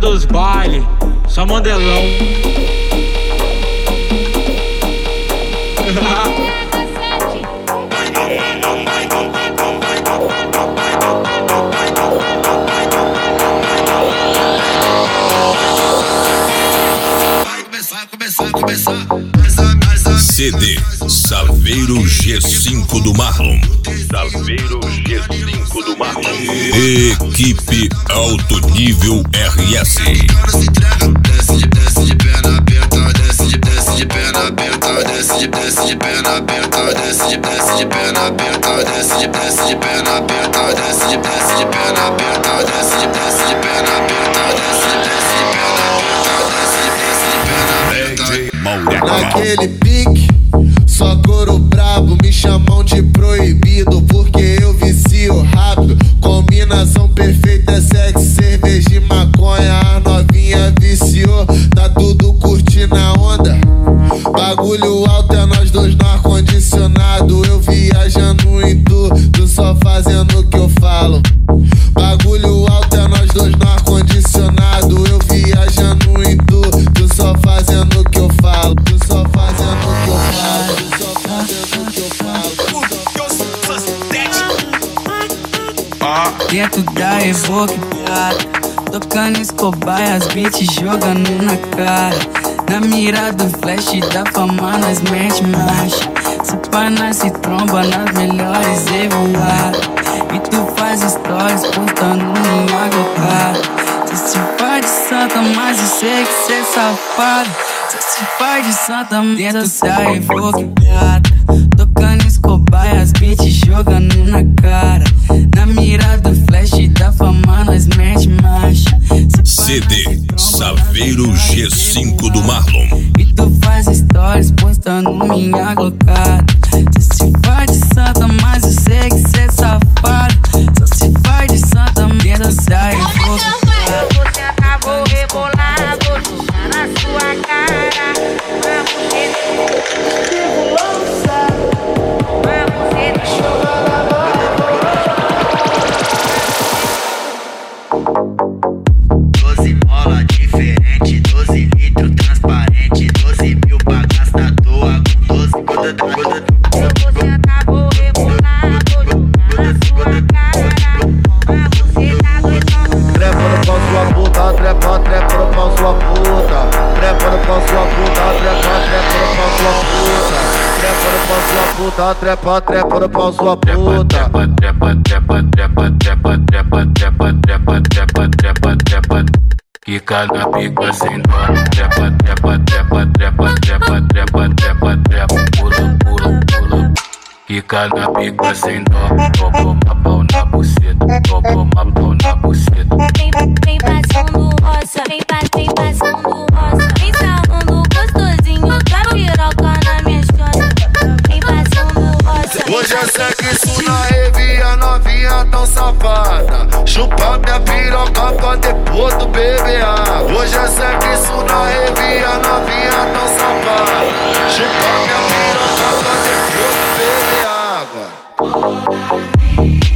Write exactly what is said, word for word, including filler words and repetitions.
dos bailes, só modelão. C D Saveiro G cinco do Marlon. Saveiro G cinco do Marlon. Equipe Alto Nível R S. Desce de, desce de perna aberta, desce de, desce de perna aberta, desce de, desce de perna aberta, desce de, desce de perna aberta, desce de, desce de perna aberta, desce de, desce de perna aberta, desce de, desce de perna aberta, desce de, desce de perna aberta, desce de, desce de perna aberta. Naquele pique, só couro brabo, me chamam de proibido porque eu vicio rápido. Combinação perfeita é sexo, cerveja e maconha. A novinha viciou, tá tudo curtindo a onda. Bagulho alto é nós dois no ar-condicionado. Eu viajando em tu, tu só fazendo o que eu falo. Bagulho alto é nós dois no ar-condicionado. Eu viajando em tu, tu só fazendo o que eu falo. Tu só fazendo o que eu falo. Tu só fazendo o que eu falo. Dentro da evocada, tocando Escobar e as beats jogando na cara. Na mira do flash da fama nós mete marcha. Se pá nós se tromba nas melhores evoar. E tu faz stories postando minha glocada. Cê se faz de santa, mas eu sei que cê é safado. Cê se faz de santa, dentro da evocada, tocando Escobar e as beats jogando na cara. Na mira do flash da fama nós mete marcha. C D Saveiro G cinco do Marlon. E tu faz stories postando minha glocada. Cê se faz de santa, mas eu sei que cê é safado. Só se faz de santa, dentro da evocada. Você acabou rebolado, chucha na sua cara. Vamos ver, vamos ver. Doze mola diferente, doze litros transparente, doze mil pra gastar à toa com doze. Você acabou rebolado, chucha na sua cara. Vamos ver, tá doidão. Trepa no pau sua puta, trepa, trepa no pau sua puta. Trepa no pau sua puta, trepa, trepa no pau sua puta. Trepa no pau sua puta, trepa, trepa no pau sua puta. Trepa, trepa, trepa, trepa, trepa, trepa, trepa, trepa, trepa, trepa, trepa. Quica na pica sem dó. Trepa, trepa, trepa, trepa, trepa, trepa, trepa, trepa. Pula, pula, pula. Quica na pica sem dó. Toma uma pau na buceta, toma uma pau na buceta. Vem, vem passando roça, vem, vem passando roça. Vem sarrando gostosinho da piroca na minha costas. Vem passando roça. Hoje é sexo na rave, a novinha tão safada. Chupa minha piroca pra depois do beber água. Hoje é sexo na rave, a novinha tão safada. Chupa minha piroca pra depois do beber água.